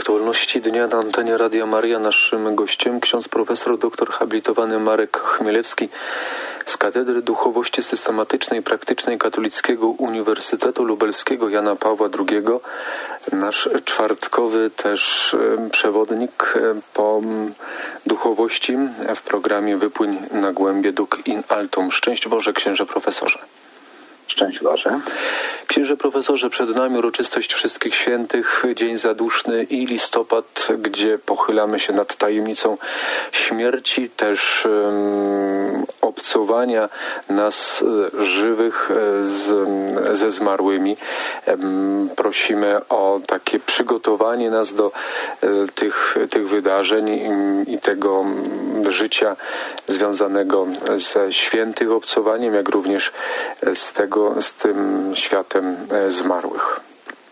Aktualności dnia na antenie Radia Maryja. Naszym gościem ksiądz profesor dr habilitowany Marek Chmielewski z Katedry Duchowości Systematycznej i Praktycznej Katolickiego Uniwersytetu Lubelskiego Jana Pawła II. Nasz czwartkowy też przewodnik po duchowości w programie Wypłyń na głębie Duc in Altum. Szczęść Boże, księże profesorze. Szczęść Boże. Księże profesorze, przed nami uroczystość Wszystkich Świętych, Dzień Zaduszny i listopad, gdzie pochylamy się nad tajemnicą śmierci, też obcowania nas żywych ze zmarłymi. Prosimy o takie przygotowanie nas do tych wydarzeń i tego życia związanego ze świętych obcowaniem, jak również z tym światem zmarłych.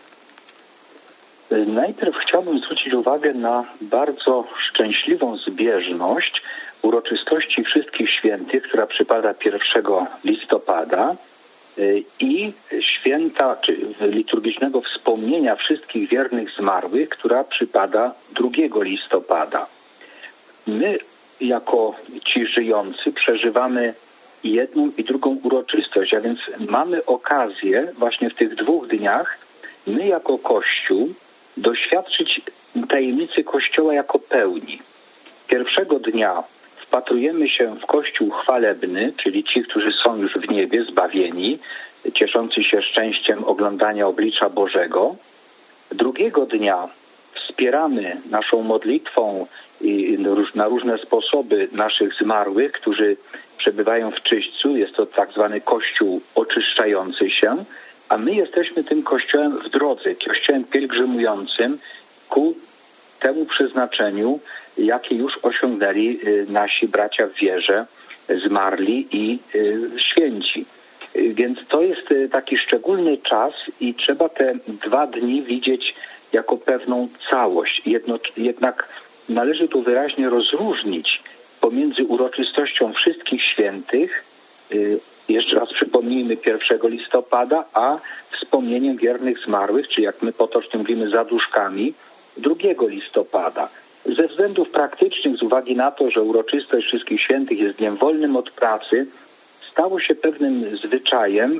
Najpierw chciałbym zwrócić uwagę na bardzo szczęśliwą zbieżność uroczystości Wszystkich Świętych, która przypada 1 listopada i święta, czy liturgicznego wspomnienia wszystkich wiernych zmarłych, która przypada 2 listopada. My, jako ci żyjący, przeżywamy jedną i drugą uroczystość, a więc mamy okazję właśnie w tych 2 dniach my jako Kościół doświadczyć tajemnicy Kościoła jako pełni. Pierwszego dnia wpatrujemy się w Kościół chwalebny, czyli ci, którzy są już w niebie, zbawieni, cieszący się szczęściem oglądania oblicza Bożego. Drugiego dnia wspieramy naszą modlitwą i na różne sposoby naszych zmarłych, którzy przebywają w czyśćcu. Jest to tak zwany Kościół oczyszczający się, a my jesteśmy tym Kościołem w drodze, Kościołem pielgrzymującym ku temu przeznaczeniu, jakie już osiągnęli nasi bracia w wierze, zmarli i święci. Więc to jest taki szczególny czas i trzeba te 2 dni widzieć jako pewną całość. Jednak należy tu wyraźnie rozróżnić pomiędzy uroczystością Wszystkich Świętych, jeszcze raz przypomnijmy 1 listopada, a wspomnieniem wiernych zmarłych, czy jak my potocznie mówimy, zaduszkami, 2 listopada. Ze względów praktycznych, z uwagi na to, że uroczystość Wszystkich Świętych jest dniem wolnym od pracy, stało się pewnym zwyczajem,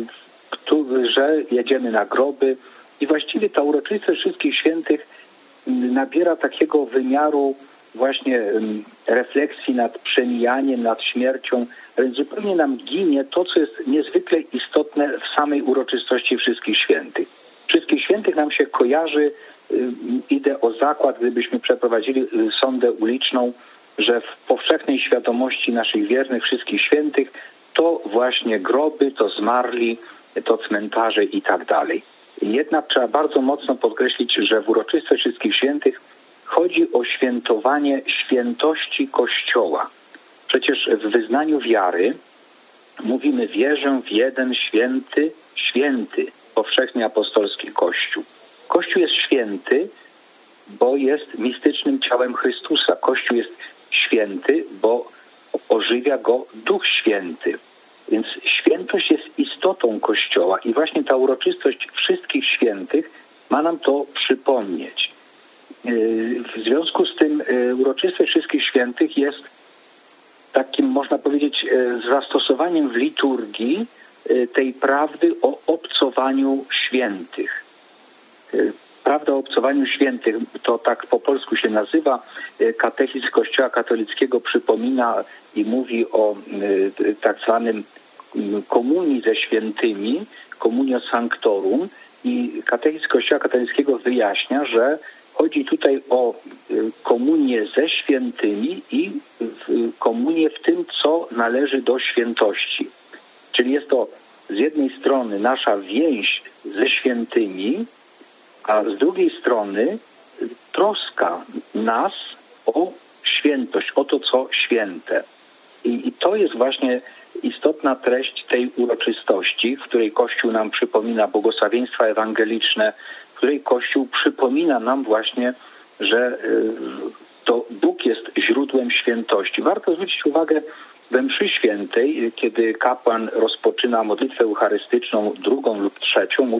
że jedziemy na groby i właściwie ta uroczystość Wszystkich Świętych nabiera takiego wymiaru właśnie refleksji nad przemijaniem, nad śmiercią, a więc zupełnie nam ginie to, co jest niezwykle istotne w samej uroczystości Wszystkich Świętych. Wszystkich Świętych nam się kojarzy, idę o zakład, gdybyśmy przeprowadzili sondę uliczną, że w powszechnej świadomości naszych wiernych Wszystkich Świętych to właśnie groby, to zmarli, to cmentarze i tak dalej. Jednak trzeba bardzo mocno podkreślić, że w uroczystość Wszystkich Świętych chodzi o świętowanie świętości Kościoła. Przecież w wyznaniu wiary mówimy: wierzę w jeden święty, powszechnie apostolski Kościół. Kościół jest święty, bo jest mistycznym ciałem Chrystusa. Kościół jest święty, bo ożywia go Duch Święty. Więc świętość jest istotą Kościoła i właśnie ta uroczystość Wszystkich Świętych ma nam to przypomnieć. W związku z tym uroczystość Wszystkich Świętych jest takim, można powiedzieć, zastosowaniem w liturgii tej prawdy o obcowaniu świętych. Prawda o obcowaniu świętych, to tak po polsku się nazywa. Katechizm Kościoła katolickiego przypomina i mówi o tak zwanym komunii ze świętymi, communio sanctorum, i katechizm Kościoła katolickiego wyjaśnia, że chodzi tutaj o komunię ze świętymi i komunię w tym, co należy do świętości. Czyli jest to z jednej strony nasza więź ze świętymi, a z drugiej strony troska nas o świętość, o to, co święte. I to jest właśnie istotna treść tej uroczystości, w której Kościół nam przypomina błogosławieństwa ewangeliczne, w której Kościół przypomina nam właśnie, że to Bóg jest źródłem świętości. Warto zwrócić uwagę we mszy świętej, kiedy kapłan rozpoczyna modlitwę eucharystyczną 2. lub 3, mówi: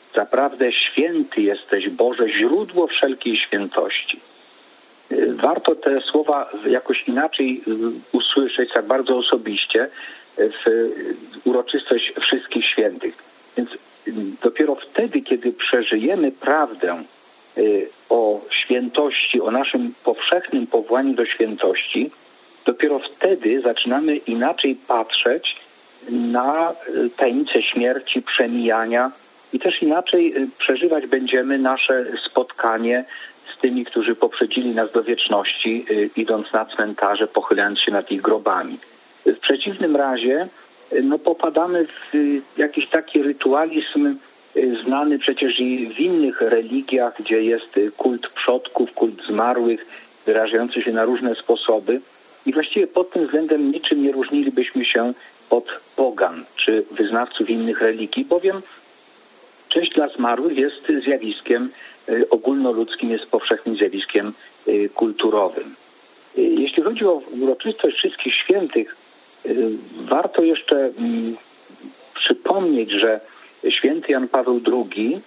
Zaprawdę święty jesteś, Boże, źródło wszelkiej świętości. Warto te słowa jakoś inaczej usłyszeć, tak bardzo osobiście, w uroczystość wszystkich świętych. Więc dopiero wtedy, kiedy przeżyjemy prawdę o świętości, o naszym powszechnym powołaniu do świętości, dopiero wtedy zaczynamy inaczej patrzeć na tajemnicę śmierci, przemijania i też inaczej przeżywać będziemy nasze spotkanie z tymi, którzy poprzedzili nas do wieczności, idąc na cmentarze, pochylając się nad ich grobami. W przeciwnym razie popadamy w jakiś taki rytualizm znany przecież i w innych religiach, gdzie jest kult przodków, kult zmarłych, wyrażający się na różne sposoby. I właściwie pod tym względem niczym nie różnilibyśmy się od pogan czy wyznawców innych religii, bowiem cześć dla zmarłych jest zjawiskiem ogólnoludzkim, jest powszechnym zjawiskiem kulturowym. Jeśli chodzi o uroczystość wszystkich świętych, warto jeszcze przypomnieć, że święty Jan Paweł II,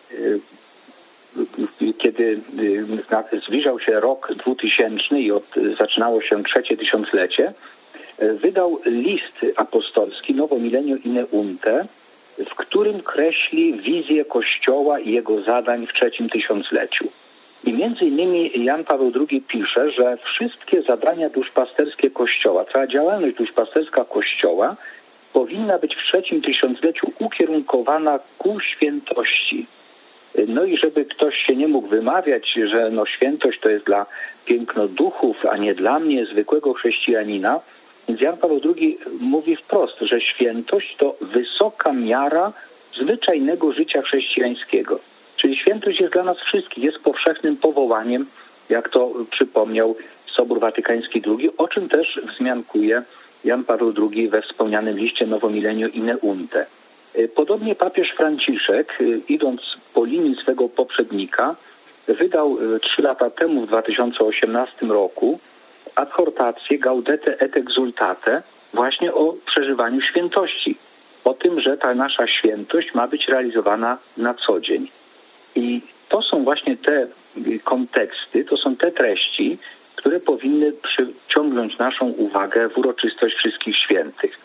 kiedy zbliżał się rok 2000 i zaczynało się 3. tysiąclecie, wydał list apostolski Novo Millennio Ineunte, w którym kreśli wizję Kościoła i jego zadań w 3. tysiącleciu. I między innymi Jan Paweł II pisze, że wszystkie zadania duszpasterskie Kościoła, cała działalność duszpasterska Kościoła powinna być w 3. tysiącleciu ukierunkowana ku świętości. No i żeby ktoś się nie mógł wymawiać, że świętość to jest dla pięknoduchów, a nie dla mnie, zwykłego chrześcijanina, więc Jan Paweł II mówi wprost, że świętość to wysoka miara zwyczajnego życia chrześcijańskiego. Czyli świętość jest dla nas wszystkich, jest powszechnym powołaniem, jak to przypomniał Sobór Watykański II, o czym też wzmiankuje Jan Paweł II we wspomnianym liście Novo Millennio Ineunte. Podobnie papież Franciszek, idąc po linii swego poprzednika, wydał 3 lata temu, w 2018 roku, adhortację Gaudete et Exultate właśnie o przeżywaniu świętości. O tym, że ta nasza świętość ma być realizowana na co dzień. I to są właśnie te konteksty, to są te treści, które powinny przyciągnąć naszą uwagę w uroczystość wszystkich świętych.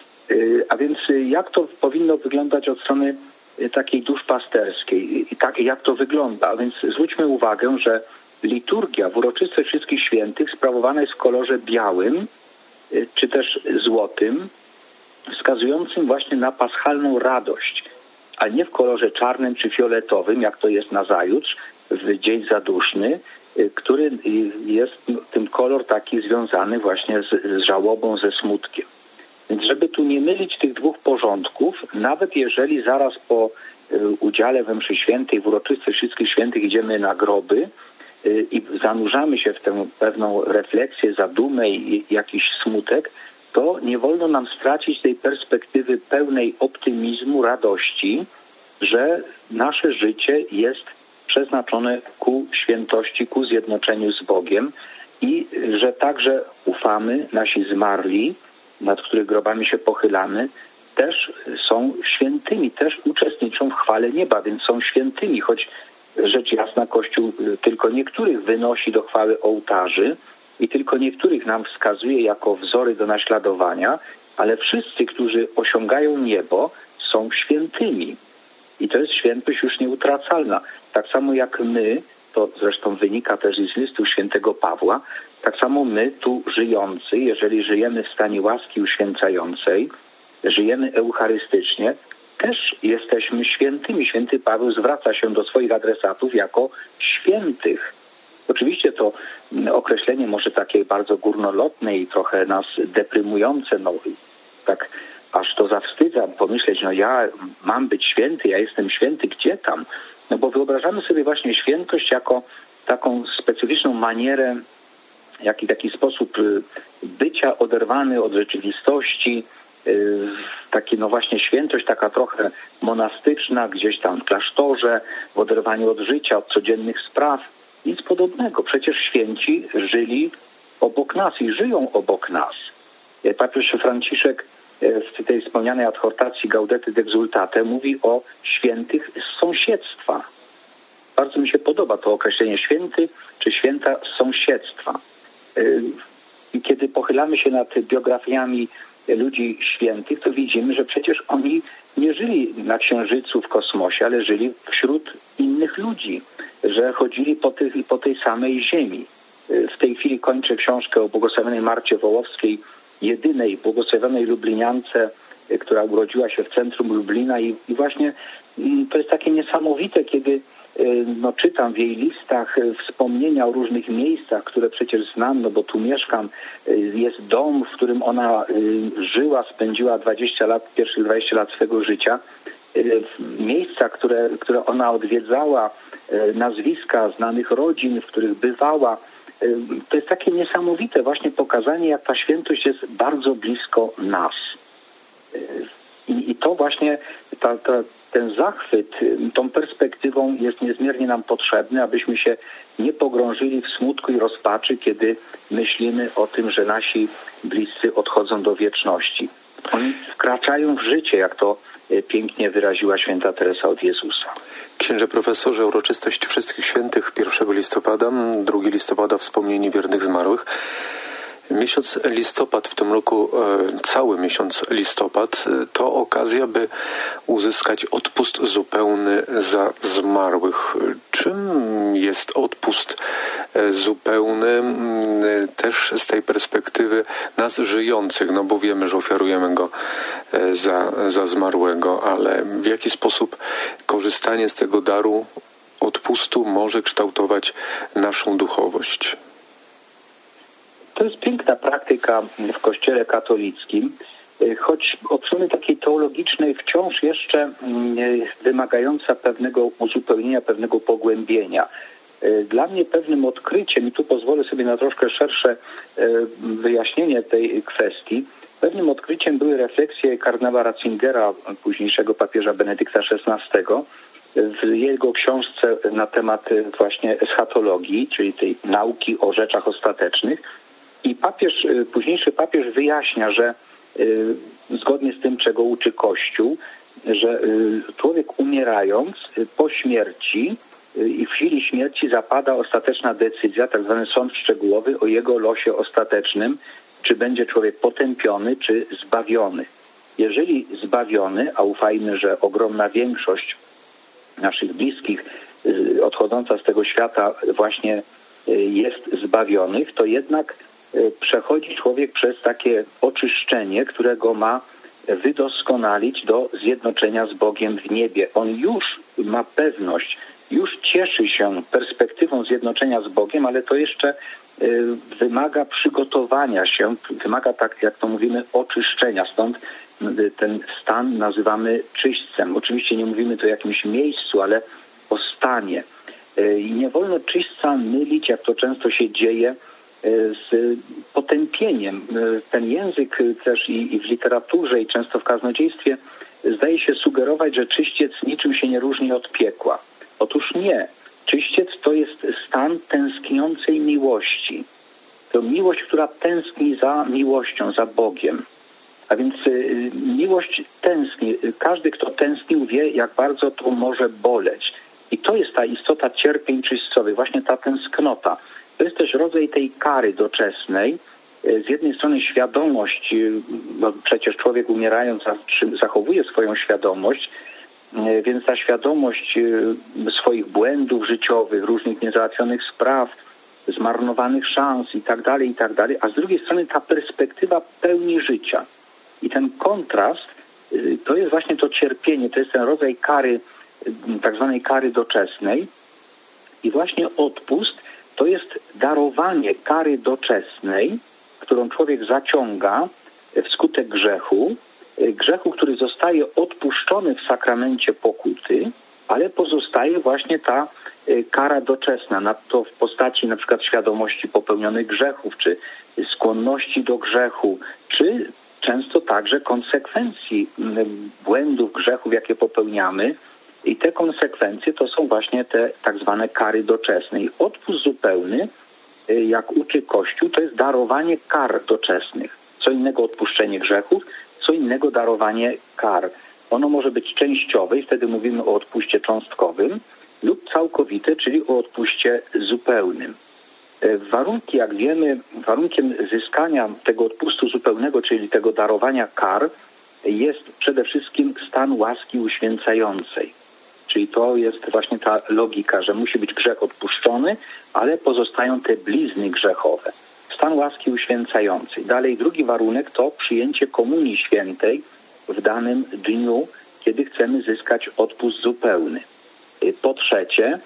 A więc jak to powinno wyglądać od strony takiej duszpasterskiej? I tak jak to wygląda? A więc zwróćmy uwagę, że liturgia w uroczystość wszystkich świętych sprawowana jest w kolorze białym, czy też złotym, wskazującym właśnie na paschalną radość, a nie w kolorze czarnym czy fioletowym, jak to jest nazajutrz, w Dzień Zaduszny, który jest ten kolor taki związany właśnie z żałobą, ze smutkiem. Więc żeby tu nie mylić tych dwóch porządków, nawet jeżeli zaraz po udziale we mszy świętej w uroczystość wszystkich świętych idziemy na groby i zanurzamy się w tę pewną refleksję, zadumę i jakiś smutek, to nie wolno nam stracić tej perspektywy pełnej optymizmu, radości, że nasze życie jest przeznaczone ku świętości, ku zjednoczeniu z Bogiem i że także ufamy, nasi zmarli, nad których grobami się pochylamy, też są świętymi, też uczestniczą w chwale nieba, więc są świętymi, choć rzecz jasna Kościół tylko niektórych wynosi do chwały ołtarzy i tylko niektórych nam wskazuje jako wzory do naśladowania, ale wszyscy, którzy osiągają niebo, są świętymi. I to jest świętość już nieutracalna. Tak samo jak my, to zresztą wynika też z listu świętego Pawła, tak samo my tu żyjący, jeżeli żyjemy w stanie łaski uświęcającej, żyjemy eucharystycznie, też jesteśmy świętymi. Święty Paweł zwraca się do swoich adresatów jako świętych. Oczywiście to określenie może takie bardzo górnolotne i trochę nas deprymujące, tak aż to zawstydzam pomyśleć, ja mam być święty, ja jestem święty, gdzie tam? Bo wyobrażamy sobie właśnie świętość jako taką specyficzną manierę, taki sposób bycia oderwany od rzeczywistości, taki właśnie świętość taka trochę monastyczna, gdzieś tam w klasztorze, w oderwaniu od życia, od codziennych spraw. Nic podobnego. Przecież święci żyli obok nas i żyją obok nas. Papież Franciszek w tej wspomnianej adhortacji Gaudete et Exsultate mówi o świętych z sąsiedztwa. Bardzo mi się podoba to określenie święty czy święta z sąsiedztwa. I kiedy pochylamy się nad biografiami ludzi świętych, to widzimy, że przecież oni nie żyli na Księżycu w kosmosie, ale żyli wśród innych ludzi, że chodzili po tej samej ziemi. W tej chwili kończę książkę o błogosławionej Marcie Wołowskiej, jedynej błogosławionej Lubliniance, która urodziła się w centrum Lublina i właśnie to jest takie niesamowite, kiedy czytam w jej listach wspomnienia o różnych miejscach, które przecież znam, bo tu mieszkam. Jest dom, w którym ona żyła, spędziła pierwszych 20 lat swego życia. Miejsca, które ona odwiedzała, nazwiska znanych rodzin, w których bywała. To jest takie niesamowite właśnie pokazanie, jak ta świętość jest bardzo blisko nas. I to właśnie ten zachwyt tą perspektywą jest niezmiernie nam potrzebny, abyśmy się nie pogrążyli w smutku i rozpaczy, kiedy myślimy o tym, że nasi bliscy odchodzą do wieczności. Oni wkraczają w życie, jak to pięknie wyraziła święta Teresa od Jezusa. Księże profesorze, uroczystość Wszystkich Świętych 1 listopada, 2 listopada wspomnienie wiernych zmarłych. Miesiąc listopad w tym roku, cały miesiąc listopad, to okazja, by uzyskać odpust zupełny za zmarłych. Czym jest odpust zupełny też z tej perspektywy nas żyjących? Bo wiemy, że ofiarujemy go za zmarłego, ale w jaki sposób korzystanie z tego daru odpustu może kształtować naszą duchowość? To jest piękna praktyka w Kościele katolickim, choć od strony takiej teologicznej wciąż jeszcze wymagająca pewnego uzupełnienia, pewnego pogłębienia. Dla mnie pewnym odkryciem, i tu pozwolę sobie na troszkę szersze wyjaśnienie tej kwestii, pewnym odkryciem były refleksje kardynała Ratzingera, późniejszego papieża Benedykta XVI, w jego książce na temat właśnie eschatologii, czyli tej nauki o rzeczach ostatecznych. I późniejszy papież wyjaśnia, że zgodnie z tym, czego uczy Kościół, że człowiek umierając po śmierci i w chwili śmierci zapada ostateczna decyzja, tak zwany sąd szczegółowy o jego losie ostatecznym, czy będzie człowiek potępiony, czy zbawiony. Jeżeli zbawiony, a ufajmy, że ogromna większość naszych bliskich odchodząca z tego świata właśnie jest zbawionych, to jednak przechodzi człowiek przez takie oczyszczenie, którego ma wydoskonalić do zjednoczenia z Bogiem w niebie. On już ma pewność, już cieszy się perspektywą zjednoczenia z Bogiem, ale to jeszcze wymaga przygotowania się, wymaga, tak jak to mówimy, oczyszczenia. Stąd ten stan nazywamy czyśćcem. Oczywiście nie mówimy to o jakimś miejscu, ale o stanie. I nie wolno czyśćca mylić, jak to często się dzieje, z potępieniem. Ten język też i w literaturze, i często w kaznodziejstwie zdaje się sugerować, że czyściec niczym się nie różni od piekła. Otóż nie. Czyściec to jest stan tęskniącej miłości. To miłość, która tęskni za miłością, za Bogiem. A więc miłość tęskni. Każdy, kto tęsknił, wie, jak bardzo to może boleć. I to jest ta istota cierpień czyśćcowych, właśnie ta tęsknota. To jest też rodzaj tej kary doczesnej. Z jednej strony świadomość, bo przecież człowiek umierając zachowuje swoją świadomość, więc ta świadomość swoich błędów życiowych, różnych niezałatwionych spraw, zmarnowanych szans i tak dalej, a z drugiej strony ta perspektywa pełni życia. I ten kontrast to jest właśnie to cierpienie, to jest ten rodzaj kary, tak zwanej kary doczesnej. I właśnie odpust to jest darowanie kary doczesnej, którą człowiek zaciąga wskutek grzechu, który zostaje odpuszczony w sakramencie pokuty, ale pozostaje właśnie ta kara doczesna, nadto w postaci na przykład świadomości popełnionych grzechów, czy skłonności do grzechu, czy często także konsekwencji błędów, grzechów, jakie popełniamy. I te konsekwencje to są właśnie te tak zwane kary doczesne. I odpust zupełny, jak uczy Kościół, to jest darowanie kar doczesnych. Co innego odpuszczenie grzechów, co innego darowanie kar. Ono może być częściowe i wtedy mówimy o odpuście cząstkowym lub całkowite, czyli o odpuście zupełnym. Warunki, jak wiemy, warunkiem zyskania tego odpustu zupełnego, czyli tego darowania kar, jest przede wszystkim stan łaski uświęcającej. Czyli to jest właśnie ta logika, że musi być grzech odpuszczony, ale pozostają te blizny grzechowe. Stan łaski uświęcającej. Dalej drugi warunek to przyjęcie komunii świętej w danym dniu, kiedy chcemy zyskać odpust zupełny. Po trzecie,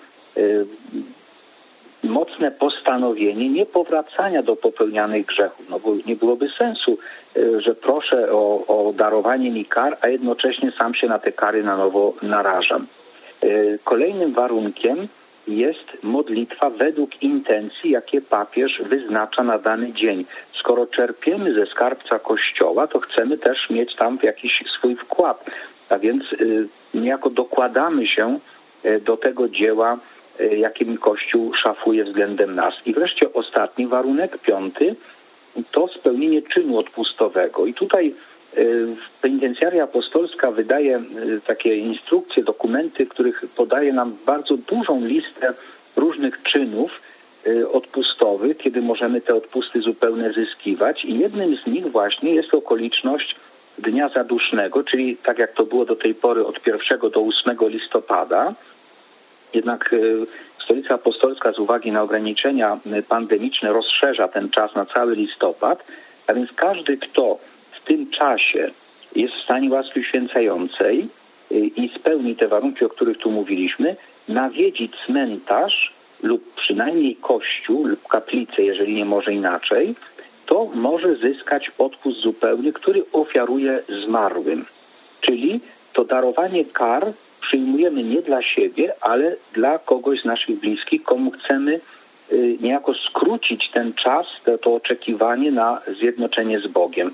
mocne postanowienie niepowracania do popełnianych grzechów, no bo nie byłoby sensu, że proszę o darowanie mi kar, a jednocześnie sam się na te kary na nowo narażam. Kolejnym warunkiem jest modlitwa według intencji, jakie papież wyznacza na dany dzień. Skoro czerpiemy ze skarbca Kościoła, to chcemy też mieć tam jakiś swój wkład, a więc niejako dokładamy się do tego dzieła, jakim Kościół szafuje względem nas. I wreszcie ostatni warunek, 5, to spełnienie czynu odpustowego. I tutaj penitencjaria apostolska wydaje takie instrukcje, dokumenty, w których podaje nam bardzo dużą listę różnych czynów odpustowych, kiedy możemy te odpusty zupełne zyskiwać. I jednym z nich właśnie jest okoliczność Dnia Zadusznego, czyli tak jak to było do tej pory od 1 do 8 listopada. Jednak Stolica Apostolska z uwagi na ograniczenia pandemiczne rozszerza ten czas na cały listopad, a więc każdy, kto w tym czasie jest w stanie łaski uświęcającej i spełni te warunki, o których tu mówiliśmy, nawiedzi cmentarz lub przynajmniej kościół lub kaplicę, jeżeli nie może inaczej, to może zyskać odpust zupełny, który ofiaruje zmarłym. Czyli to darowanie kar przyjmujemy nie dla siebie, ale dla kogoś z naszych bliskich, komu chcemy niejako skrócić ten czas, to oczekiwanie na zjednoczenie z Bogiem.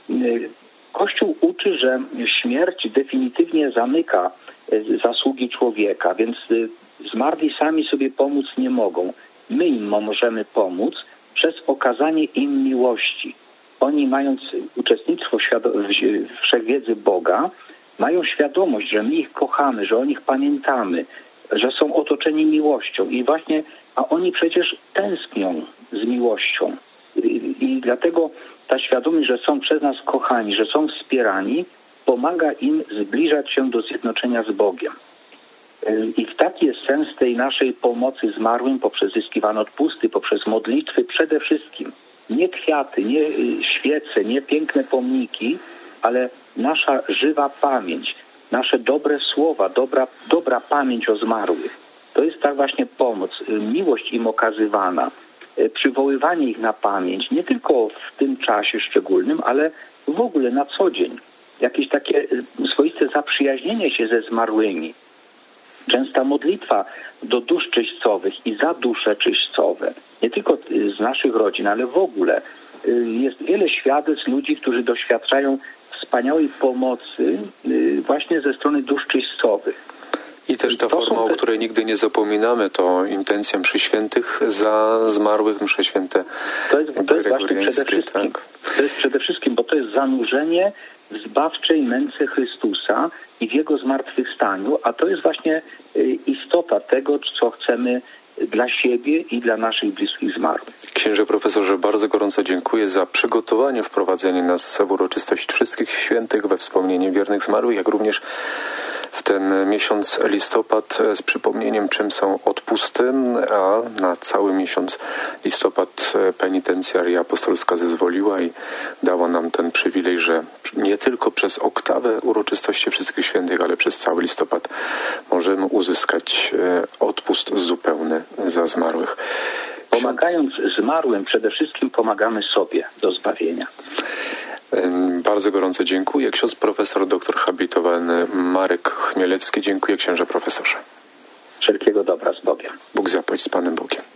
Kościół uczy, że śmierć definitywnie zamyka zasługi człowieka, więc zmarli sami sobie pomóc nie mogą. My im możemy pomóc przez okazanie im miłości. Oni, mając uczestnictwo w wszechwiedzy Boga, mają świadomość, że my ich kochamy, że o nich pamiętamy, że są otoczeni miłością a oni przecież tęsknią z miłością. I dlatego ta świadomość, że są przez nas kochani, że są wspierani, pomaga im zbliżać się do zjednoczenia z Bogiem. I taki jest sens tej naszej pomocy zmarłym poprzez zyskiwane odpusty, poprzez modlitwy przede wszystkim. Nie kwiaty, nie świece, nie piękne pomniki, ale nasza żywa pamięć, nasze dobre słowa, dobra pamięć o zmarłych. To jest tak właśnie pomoc, miłość im okazywana, przywoływanie ich na pamięć, nie tylko w tym czasie szczególnym, ale w ogóle na co dzień. Jakieś takie swoiste zaprzyjaźnienie się ze zmarłymi. Częsta modlitwa do dusz czyśćcowych i za dusze czyśćcowe. Nie tylko z naszych rodzin, ale w ogóle. Jest wiele świadectw ludzi, którzy doświadczają wspaniałej pomocy właśnie ze strony dusz czyśćcowych. I też ta forma, o której nigdy nie zapominamy, to intencja mszy świętych za zmarłych, msze święte gregoriańskie. To jest przede wszystkim, bo to jest zanurzenie w zbawczej męce Chrystusa i w Jego zmartwychwstaniu, a to jest właśnie istota tego, co chcemy dla siebie i dla naszych bliskich zmarłych. Księże profesorze, bardzo gorąco dziękuję za przygotowanie, wprowadzenie nas w uroczystość wszystkich świętych, we wspomnienie wiernych zmarłych, jak również w ten miesiąc listopad z przypomnieniem, czym są odpusty, a na cały miesiąc listopad penitencjaria apostolska zezwoliła i dała nam ten przywilej, że nie tylko przez oktawę uroczystości wszystkich świętych, ale przez cały listopad możemy uzyskać odpust zupełny za zmarłych. Pomagając zmarłym, przede wszystkim pomagamy sobie do zbawienia. Bardzo gorąco dziękuję. Ksiądz profesor, doktor habilitowany Marek Chmielewski. Dziękuję, księże profesorze. Wszelkiego dobra z Bogiem. Bóg zapłać z Panem Bogiem.